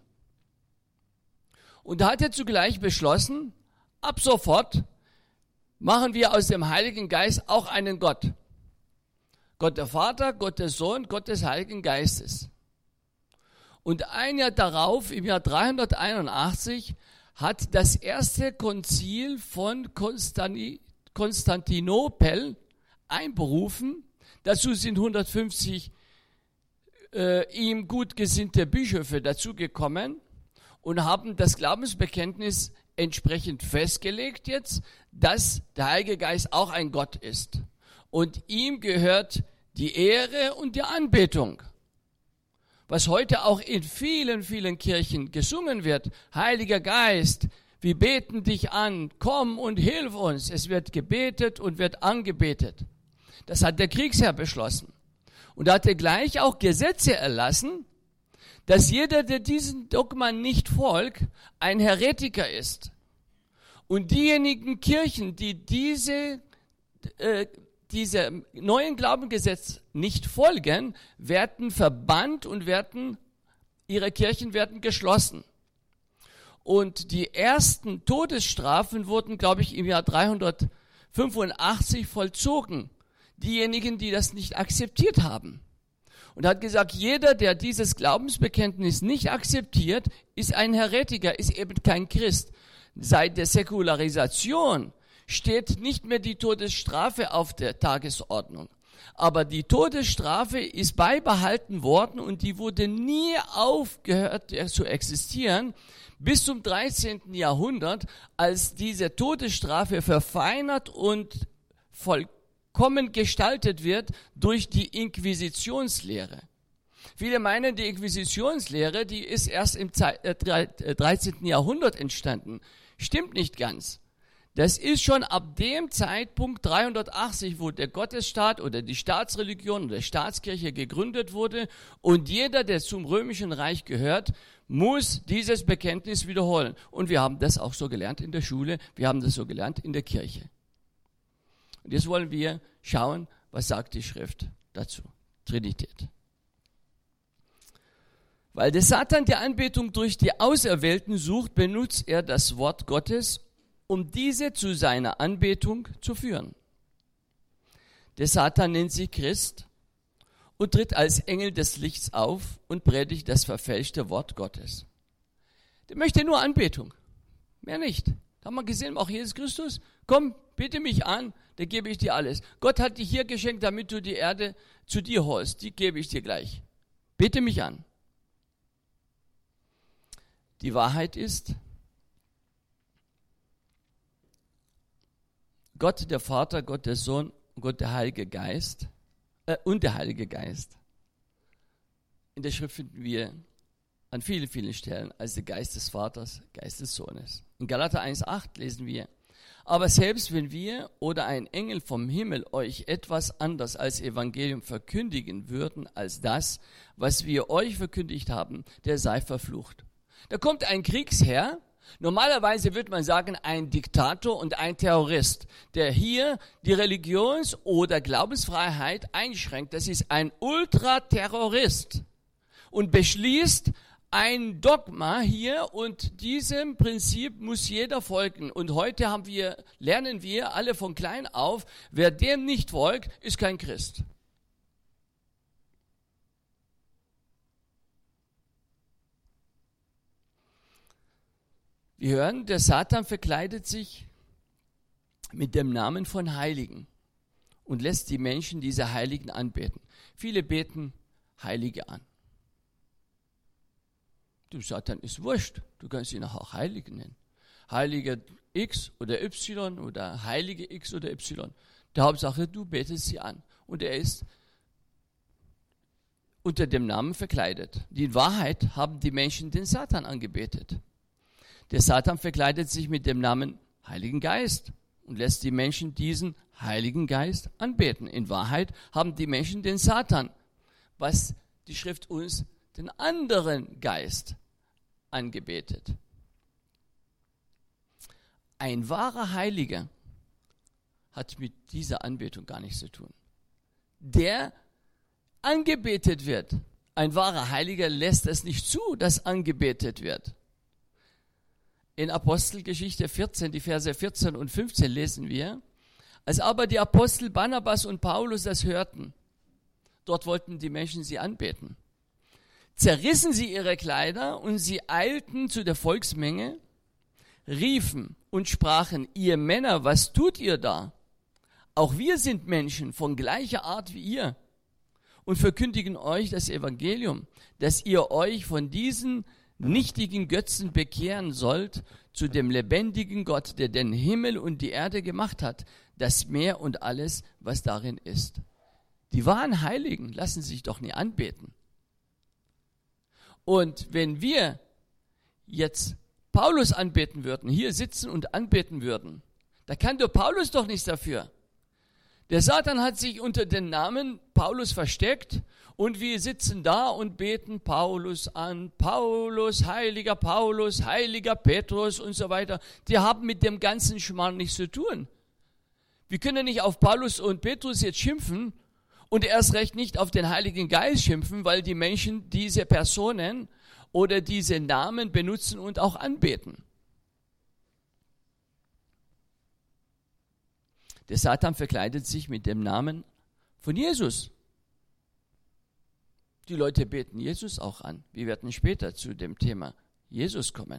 Und da hat er zugleich beschlossen, ab sofort machen wir aus dem Heiligen Geist auch einen Gott. Gott der Vater, Gott der Sohn, Gott des Heiligen Geistes. Und ein Jahr darauf, im Jahr dreihunderteinundachtzig, hat das erste Konzil von Konstanti- Konstantinopel einberufen. Dazu sind hundertfünfzig äh, ihm gut gesinnte Bischöfe dazugekommen und haben das Glaubensbekenntnis entsprechend festgelegt jetzt, dass der Heilige Geist auch ein Gott ist. Und ihm gehört die Ehre und die Anbetung. Was heute auch in vielen, vielen Kirchen gesungen wird. Heiliger Geist, wir beten dich an, komm und hilf uns. Es wird gebetet und wird angebetet. Das hat der Kriegsherr beschlossen. Und da hat er gleich auch Gesetze erlassen, dass jeder, der diesen Dogma nicht folgt, ein Heretiker ist. Und diejenigen Kirchen, die diese äh, Diese neuen Glaubengesetz nicht folgen, werden verbannt und werden, ihre Kirchen werden geschlossen. Und die ersten Todesstrafen wurden, glaube ich, im Jahr dreihundertfünfundachtzig vollzogen. Diejenigen, die das nicht akzeptiert haben. Und er hat gesagt, jeder, der dieses Glaubensbekenntnis nicht akzeptiert, ist ein Heretiker, ist eben kein Christ. Seit der Säkularisation steht nicht mehr die Todesstrafe auf der Tagesordnung. Aber die Todesstrafe ist beibehalten worden und die wurde nie aufgehört zu existieren bis zum dreizehnten Jahrhundert, als diese Todesstrafe verfeinert und vollkommen gestaltet wird durch die Inquisitionslehre. Viele meinen, die Inquisitionslehre, die ist erst im dreizehnten Jahrhundert entstanden. Stimmt nicht ganz. Das ist schon ab dem Zeitpunkt dreihundertachtzig, wo der Gottesstaat oder die Staatsreligion oder Staatskirche gegründet wurde und jeder, der zum Römischen Reich gehört, muss dieses Bekenntnis wiederholen. Und wir haben das auch so gelernt in der Schule, wir haben das so gelernt in der Kirche. Und jetzt wollen wir schauen, was sagt die Schrift dazu. Trinität. Weil der Satan die Anbetung durch die Auserwählten sucht, benutzt er das Wort Gottes, um diese zu seiner Anbetung zu führen. Der Satan nennt sich Christ und tritt als Engel des Lichts auf und predigt das verfälschte Wort Gottes. Der möchte nur Anbetung, mehr nicht. Da haben wir gesehen, auch Jesus Christus, komm, bete mich an, dann gebe ich dir alles. Gott hat dich hier geschenkt, damit du die Erde zu dir holst, die gebe ich dir gleich. Bete mich an. Die Wahrheit ist, Gott der Vater, Gott der Sohn, Gott der Heilige Geist äh, und der Heilige Geist. In der Schrift finden wir an vielen, vielen Stellen als der Geist des Vaters, Geist des Sohnes. In Galater eins acht lesen wir, aber selbst wenn wir oder ein Engel vom Himmel euch etwas anders als Evangelium verkündigen würden, als das, was wir euch verkündigt haben, der sei verflucht. Da kommt ein Kriegsherr, normalerweise würde man sagen, ein Diktator und ein Terrorist, der hier die Religions- oder Glaubensfreiheit einschränkt. Das ist ein Ultraterrorist und beschließt, ein Dogma hier und diesem Prinzip muss jeder folgen. Und heute haben wir, lernen wir alle von klein auf, wer dem nicht folgt, ist kein Christ. Wir hören, der Satan verkleidet sich mit dem Namen von Heiligen und lässt die Menschen diese Heiligen anbeten. Viele beten Heilige an. Dem Satan ist wurscht, du kannst ihn auch Heiligen nennen. Heilige X oder Y oder Heilige X oder Y. Die Hauptsache, du betest sie an. Und er ist unter dem Namen verkleidet. In Wahrheit haben die Menschen den Satan angebetet. Der Satan verkleidet sich mit dem Namen Heiligen Geist und lässt die Menschen diesen Heiligen Geist anbeten. In Wahrheit haben die Menschen den Satan, was die Schrift uns den anderen Geist angebetet. Ein wahrer Heiliger hat mit dieser Anbetung gar nichts zu tun. Der angebetet wird. Ein wahrer Heiliger lässt es nicht zu, dass angebetet wird. In Apostelgeschichte vierzehn, die Verse vierzehn und fünfzehn lesen wir, als aber die Apostel Barnabas und Paulus das hörten, dort wollten die Menschen sie anbeten, zerrissen sie ihre Kleider und sie eilten zu der Volksmenge, riefen und sprachen, ihr Männer, was tut ihr da? Auch wir sind Menschen von gleicher Art wie ihr und verkündigen euch das Evangelium, dass ihr euch von diesen nichtigen Götzen bekehren sollt zu dem lebendigen Gott, der den Himmel und die Erde gemacht hat, das Meer und alles, was darin ist. Die wahren Heiligen lassen sich doch nie anbeten. Und wenn wir jetzt Paulus anbeten würden, hier sitzen und anbeten würden, da kann der Paulus doch nichts dafür. Der Satan hat sich unter dem Namen Paulus versteckt und wir sitzen da und beten Paulus an, Paulus, heiliger Paulus, heiliger Petrus und so weiter. Die haben mit dem ganzen Schmarrn nichts zu tun. Wir können nicht auf Paulus und Petrus jetzt schimpfen und erst recht nicht auf den Heiligen Geist schimpfen, weil die Menschen diese Personen oder diese Namen benutzen und auch anbeten. Der Satan verkleidet sich mit dem Namen von Jesus. Die Leute beten Jesus auch an. Wir werden später zu dem Thema Jesus kommen.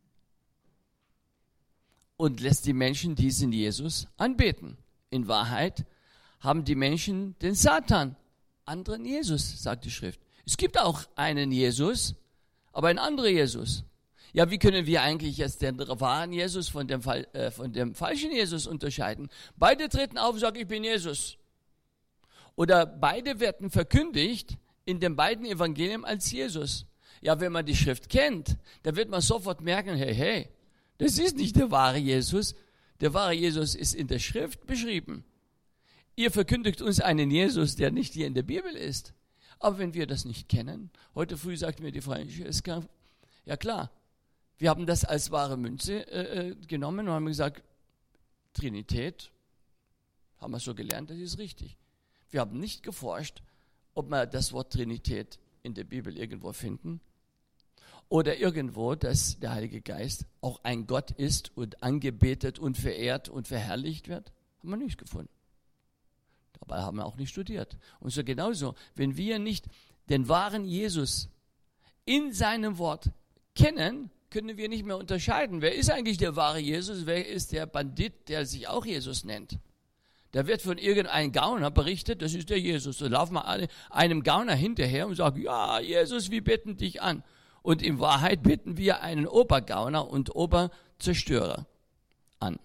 Und lässt die Menschen diesen Jesus anbeten. In Wahrheit haben die Menschen den Satan, anderen Jesus, sagt die Schrift. Es gibt auch einen Jesus, aber ein anderer Jesus. Ja, wie können wir eigentlich jetzt den wahren Jesus von dem, äh, von dem falschen Jesus unterscheiden? Beide treten auf und sagen, ich bin Jesus. Oder beide werden verkündigt in den beiden Evangelien als Jesus. Ja, wenn man die Schrift kennt, dann wird man sofort merken, hey, hey, das ist nicht der wahre Jesus. Der wahre Jesus ist in der Schrift beschrieben. Ihr verkündigt uns einen Jesus, der nicht hier in der Bibel ist. Aber wenn wir das nicht kennen, heute früh sagte mir die Frau, ja klar, wir haben das als wahre Münze äh, genommen und haben gesagt, Trinität, haben wir so gelernt, das ist richtig. Wir haben nicht geforscht, ob wir das Wort Trinität in der Bibel irgendwo finden oder irgendwo, dass der Heilige Geist auch ein Gott ist und angebetet und verehrt und verherrlicht wird. Haben wir nicht gefunden. Dabei haben wir auch nicht studiert. Und so genauso, wenn wir nicht den wahren Jesus in seinem Wort kennen, können wir nicht mehr unterscheiden. Wer ist eigentlich der wahre Jesus? Wer ist der Bandit, der sich auch Jesus nennt? Da wird von irgendeinem Gauner berichtet, das ist der Jesus. Da laufen wir alle einem Gauner hinterher und sagen, ja, Jesus, wir beten dich an. Und in Wahrheit beten wir einen Obergauner und Oberzerstörer an.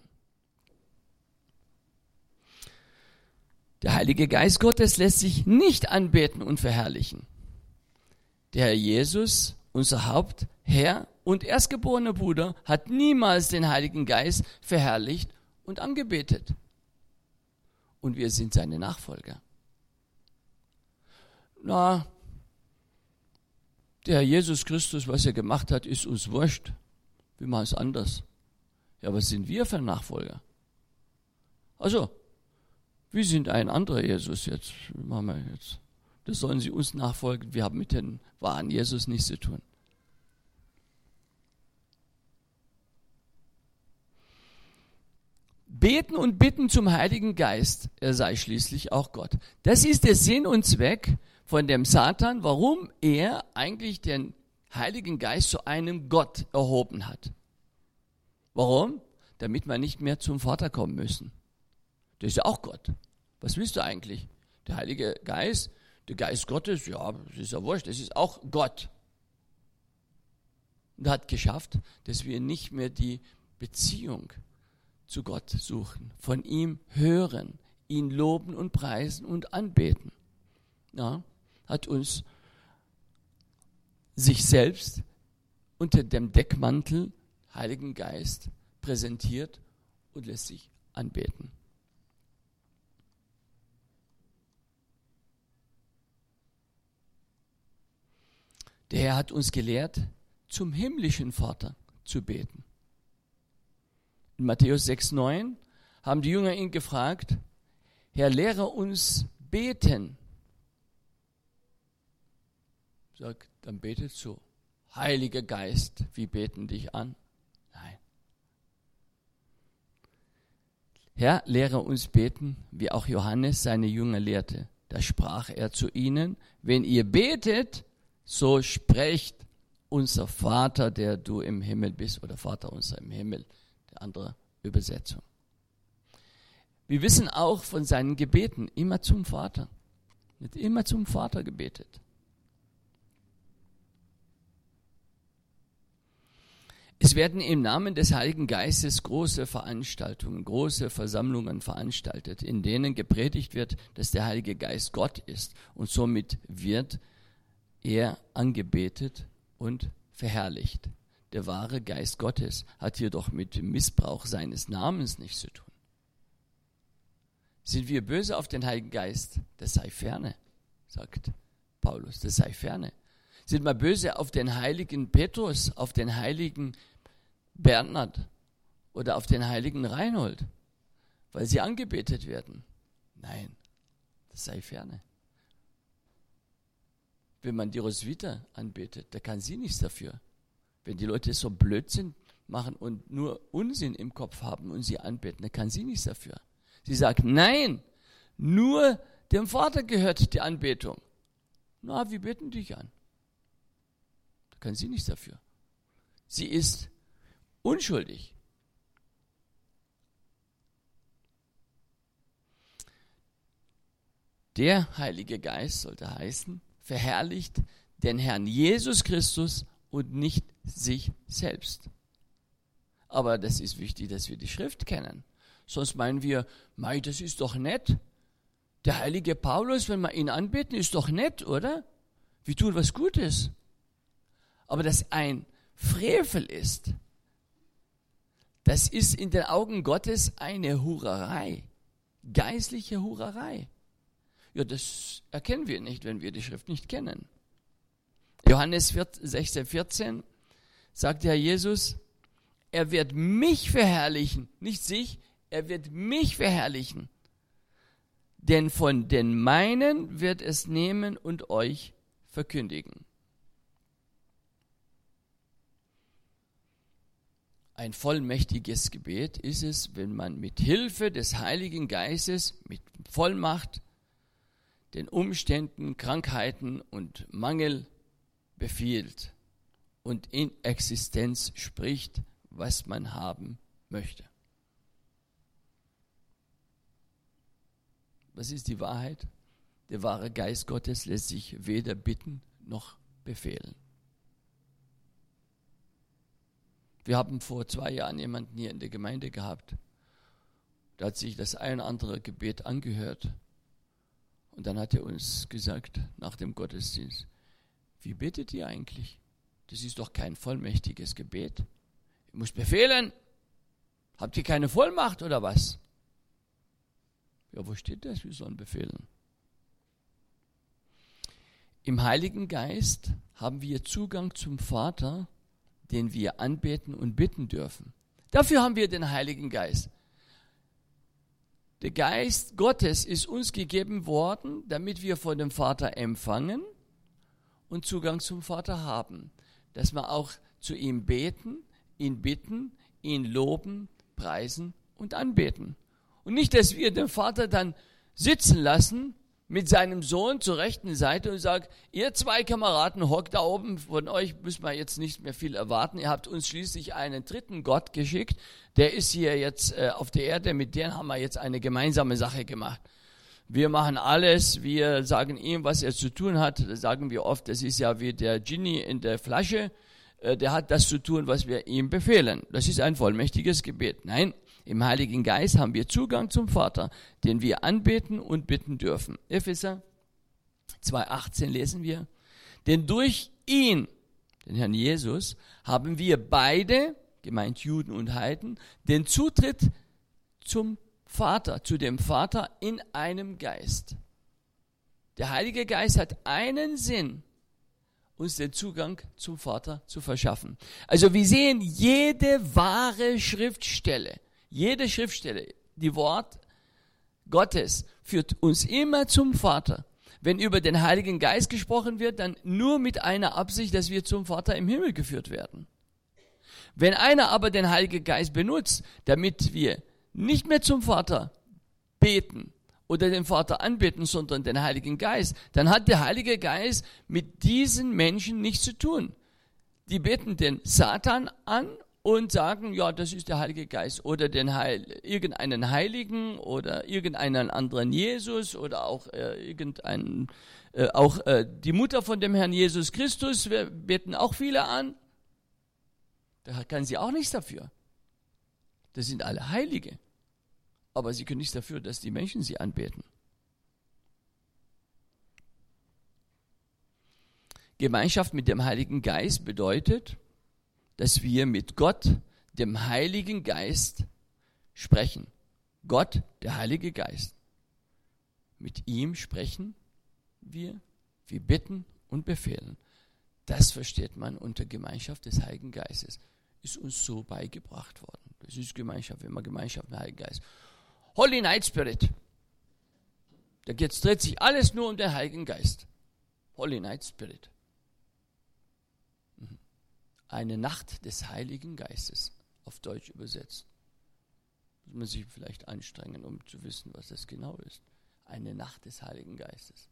Der Heilige Geist Gottes lässt sich nicht anbeten und verherrlichen. Der Herr Jesus, unser Haupt, Herr und erstgeborener Bruder, hat niemals den Heiligen Geist verherrlicht und angebetet. Und wir sind seine Nachfolger. Na, der Herr Jesus Christus, was er gemacht hat, ist uns wurscht. Wir machen es anders. Ja, was sind wir für Nachfolger? Also, wir sind ein anderer Jesus jetzt. Machen wir jetzt. Das sollen sie uns nachfolgen. Wir haben mit dem wahren Jesus nichts zu tun. Beten und bitten zum Heiligen Geist, er sei schließlich auch Gott. Das ist der Sinn und Zweck von dem Satan, warum er eigentlich den Heiligen Geist zu einem Gott erhoben hat. Warum? Damit wir nicht mehr zum Vater kommen müssen. Der ist ja auch Gott. Was willst du eigentlich? Der Heilige Geist, der Geist Gottes, ja, das ist ja wurscht, das ist auch Gott. Und hat geschafft, dass wir nicht mehr die Beziehung zu Gott suchen, von ihm hören, ihn loben und preisen und anbeten. Ja, hat uns sich selbst unter dem Deckmantel Heiligen Geist präsentiert und lässt sich anbeten. Der Herr hat uns gelehrt, zum himmlischen Vater zu beten. In Matthäus sechs, neun haben die Jünger ihn gefragt, Herr, lehre uns beten. Sagt, dann betet so. Heiliger Geist, wir beten dich an. Nein. Herr, lehre uns beten, wie auch Johannes seine Jünger lehrte. Da sprach er zu ihnen, wenn ihr betet, so sprecht unser Vater, der du im Himmel bist, oder Vater unser im Himmel, die andere Übersetzung. Wir wissen auch von seinen Gebeten, immer zum Vater. Wird immer zum Vater gebetet. Es werden im Namen des Heiligen Geistes große Veranstaltungen, große Versammlungen veranstaltet, in denen gepredigt wird, dass der Heilige Geist Gott ist. Und somit wird er angebetet und verherrlicht. Der wahre Geist Gottes hat jedoch mit dem Missbrauch seines Namens nichts zu tun. Sind wir böse auf den Heiligen Geist? Das sei ferne, sagt Paulus, das sei ferne. Sind wir böse auf den heiligen Petrus, auf den heiligen Bernhard oder auf den heiligen Reinhold, weil sie angebetet werden? Nein, das sei ferne. Wenn man die Roswitha anbetet, da kann sie nichts dafür. Wenn die Leute so Blödsinn machen und nur Unsinn im Kopf haben und sie anbeten, da kann sie nichts dafür. Sie sagt, nein, nur dem Vater gehört die Anbetung. Na, wir beten dich an. Da kann sie nichts dafür. Sie ist unschuldig. Der Heilige Geist, sollte heißen, verherrlicht den Herrn Jesus Christus und nicht sich selbst. Aber das ist wichtig, dass wir die Schrift kennen. Sonst meinen wir, mei, das ist doch nett. Der heilige Paulus, wenn wir ihn anbeten, ist doch nett, oder? Wir tun was Gutes. Aber dass ein Frevel ist, das ist in den Augen Gottes eine Hurerei, geistliche Hurerei. Ja, das erkennen wir nicht, wenn wir die Schrift nicht kennen. Johannes sechzehn, vierzehn sagt Herr Jesus, er wird mich verherrlichen, nicht sich, er wird mich verherrlichen. Denn von den meinen wird es nehmen und euch verkündigen. Ein vollmächtiges Gebet ist es, wenn man mit Hilfe des Heiligen Geistes, mit Vollmacht, den Umständen, Krankheiten und Mangel befiehlt und in Existenz spricht, was man haben möchte. Was ist die Wahrheit? Der wahre Geist Gottes lässt sich weder bitten noch befehlen. Wir haben vor zwei Jahren jemanden hier in der Gemeinde gehabt. Da hat sich das ein oder andere Gebet angehört. Und dann hat er uns gesagt, nach dem Gottesdienst, wie betet ihr eigentlich? Das ist doch kein vollmächtiges Gebet. Ich muss befehlen. Habt ihr keine Vollmacht oder was? Ja, wo steht das? Wir sollen befehlen. Im Heiligen Geist haben wir Zugang zum Vater, den wir anbeten und bitten dürfen. Dafür haben wir den Heiligen Geist. Der Geist Gottes ist uns gegeben worden, damit wir von dem Vater empfangen und Zugang zum Vater haben. Dass wir auch zu ihm beten, ihn bitten, ihn loben, preisen und anbeten. Und nicht, dass wir den Vater dann sitzen lassen mit seinem Sohn zur rechten Seite und sagen, ihr zwei Kameraden hockt da oben, von euch müssen wir jetzt nicht mehr viel erwarten. Ihr habt uns schließlich einen dritten Gott geschickt, der ist hier jetzt äh, auf der Erde, mit dem haben wir jetzt eine gemeinsame Sache gemacht. Wir machen alles, wir sagen ihm, was er zu tun hat. Das sagen wir oft, das ist ja wie der Genie in der Flasche, äh, der hat das zu tun, was wir ihm befehlen. Das ist ein vollmächtiges Gebet. Nein, im Heiligen Geist haben wir Zugang zum Vater, den wir anbeten und bitten dürfen. Epheser zwei achtzehn lesen wir, denn durch ihn, den Herrn Jesus, haben wir beide, gemeint Juden und Heiden, den Zutritt zum Vater, zu dem Vater in einem Geist. Der Heilige Geist hat einen Sinn, uns den Zugang zum Vater zu verschaffen. Also wir sehen jede wahre Schriftstelle, jede Schriftstelle, die Wort Gottes führt uns immer zum Vater. Wenn über den Heiligen Geist gesprochen wird, dann nur mit einer Absicht, dass wir zum Vater im Himmel geführt werden. Wenn einer aber den Heiligen Geist benutzt, damit wir nicht mehr zum Vater beten oder den Vater anbeten, sondern den Heiligen Geist, dann hat der Heilige Geist mit diesen Menschen nichts zu tun. Die beten den Satan an und sagen, ja, das ist der Heilige Geist oder den Heil, irgendeinen Heiligen oder irgendeinen anderen Jesus oder auch äh, irgendeinen, äh, auch äh, die Mutter von dem Herrn Jesus Christus, wir beten auch viele an. Da kann sie auch nichts dafür. Das sind alle Heilige. Aber sie können nichts dafür, dass die Menschen sie anbeten. Gemeinschaft mit dem Heiligen Geist bedeutet, dass wir mit Gott, dem Heiligen Geist, sprechen. Gott, der Heilige Geist. Mit ihm sprechen wir, wir bitten und befehlen. Das versteht man unter Gemeinschaft des Heiligen Geistes. Ist uns so beigebracht worden. Das ist Gemeinschaft, immer Gemeinschaft mit dem Heiligen Geist. Holy Night Spirit. Da jetzt dreht sich alles nur um den Heiligen Geist. Holy Night Spirit. Eine Nacht des Heiligen Geistes, auf Deutsch übersetzt. Muss man sich vielleicht anstrengen, um zu wissen, was das genau ist. Eine Nacht des Heiligen Geistes.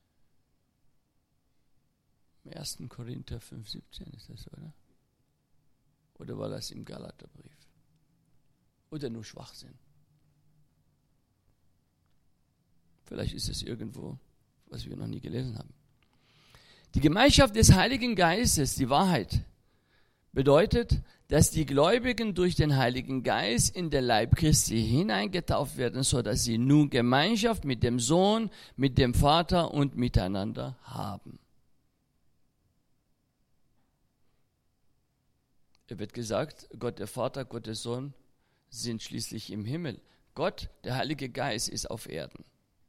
Im ersten Korinther fünf siebzehn ist das, oder? Oder war das im Galaterbrief? Oder nur Schwachsinn? Vielleicht ist es irgendwo, was wir noch nie gelesen haben. Die Gemeinschaft des Heiligen Geistes, die Wahrheit, bedeutet, dass die Gläubigen durch den Heiligen Geist in den Leib Christi hineingetauft werden, sodass sie nun Gemeinschaft mit dem Sohn, mit dem Vater und miteinander haben. Es wird gesagt, Gott der Vater, Gott der Sohn sind schließlich im Himmel. Gott, der Heilige Geist, ist auf Erden.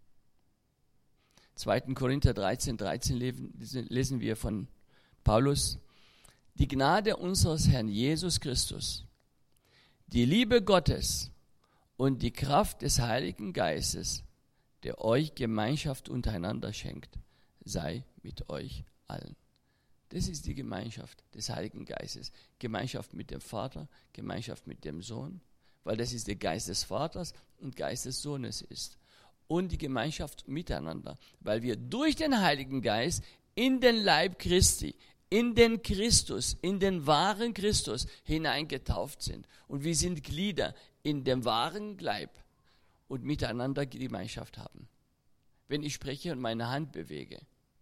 zweiten Korinther dreizehn, dreizehn lesen wir von Paulus: Die Gnade unseres Herrn Jesus Christus, die Liebe Gottes und die Kraft des Heiligen Geistes, der euch Gemeinschaft untereinander schenkt, sei mit euch allen. Das ist die Gemeinschaft des Heiligen Geistes. Gemeinschaft mit dem Vater, Gemeinschaft mit dem Sohn, weil das ist der Geist des Vaters und Geist des Sohnes ist. Und die Gemeinschaft miteinander, weil wir durch den Heiligen Geist in den Leib Christi, in den Christus, in den wahren Christus hineingetauft sind. Und wir sind Glieder in dem wahren Leib und miteinander die Gemeinschaft haben. Wenn ich spreche und meine Hand bewege,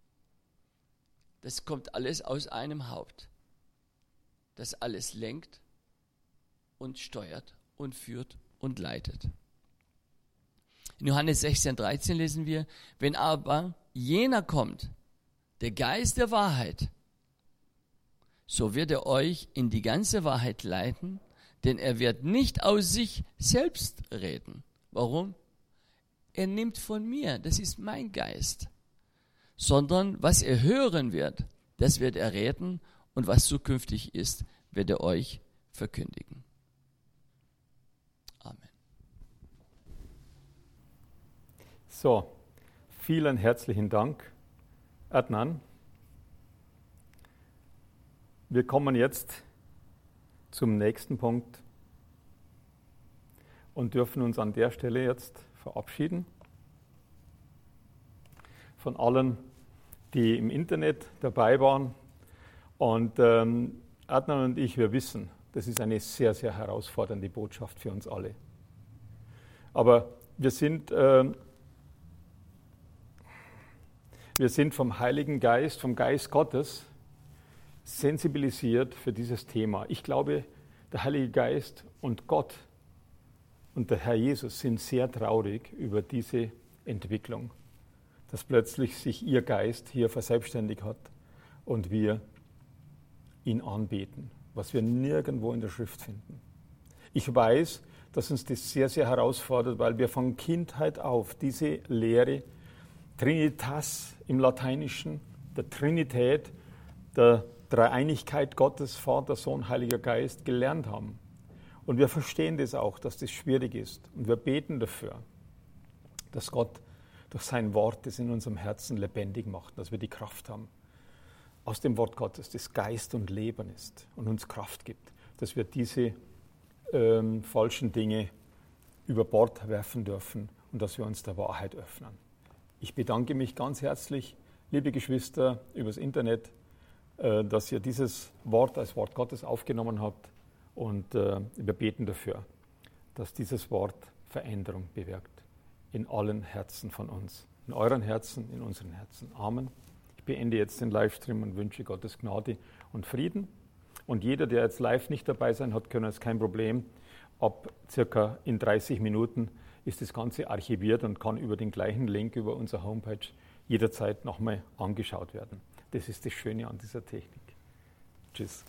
das kommt alles aus einem Haupt, das alles lenkt und steuert und führt und leitet. In Johannes sechzehn, dreizehn lesen wir: Wenn aber jener kommt, der Geist der Wahrheit, so wird er euch in die ganze Wahrheit leiten, denn er wird nicht aus sich selbst reden. Warum? Er nimmt von mir, das ist mein Geist, sondern was er hören wird, das wird er reden, und was zukünftig ist, wird er euch verkündigen. Amen. So, vielen herzlichen Dank, Adnan. Wir kommen jetzt zum nächsten Punkt. und dürfen uns an der Stelle jetzt verabschieden von allen, die im Internet dabei waren. Und ähm, Adnan und ich, wir wissen, das ist eine sehr, sehr herausfordernde Botschaft für uns alle. Aber wir sind, äh, wir sind vom Heiligen Geist, vom Geist Gottes sensibilisiert für dieses Thema. Ich glaube, der Heilige Geist und Gott und der Herr Jesus sind sehr traurig über diese Entwicklung, dass plötzlich sich ihr Geist hier verselbstständigt hat und wir ihn anbeten, was wir nirgendwo in der Schrift finden. Ich weiß, dass uns das sehr, sehr herausfordert, weil wir von Kindheit auf diese Lehre Trinitas im Lateinischen, der Trinität, der Dreieinigkeit Gottes, Vater, Sohn, Heiliger Geist gelernt haben. Und wir verstehen das auch, dass das schwierig ist. Und wir beten dafür, dass Gott durch sein Wort das in unserem Herzen lebendig macht, dass wir die Kraft haben aus dem Wort Gottes, das Geist und Leben ist und uns Kraft gibt, dass wir diese ähm, falschen Dinge über Bord werfen dürfen und dass wir uns der Wahrheit öffnen. Ich bedanke mich ganz herzlich, liebe Geschwister, übers Internet, äh, dass ihr dieses Wort als Wort Gottes aufgenommen habt und äh, wir beten dafür, dass dieses Wort Veränderung bewirkt in allen Herzen von uns, in euren Herzen, in unseren Herzen. Amen. Ich beende jetzt den Livestream und wünsche Gottes Gnade und Frieden. Und jeder, der jetzt live nicht dabei sein hat können, ist kein Problem. Ab circa in dreißig Minuten ist das Ganze archiviert und kann über den gleichen Link über unsere Homepage jederzeit nochmal angeschaut werden. Das ist das Schöne an dieser Technik. Tschüss.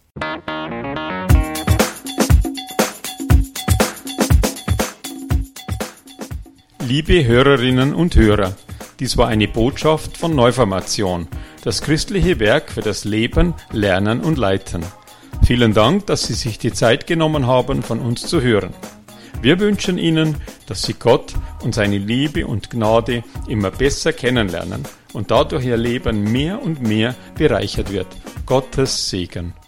Liebe Hörerinnen und Hörer, dies war eine Botschaft von Neuformation, das christliche Werk für das Leben, Lernen und Leiten. Vielen Dank, dass Sie sich die Zeit genommen haben, von uns zu hören. Wir wünschen Ihnen, dass Sie Gott und seine Liebe und Gnade immer besser kennenlernen und dadurch Ihr Leben mehr und mehr bereichert wird. Gottes Segen.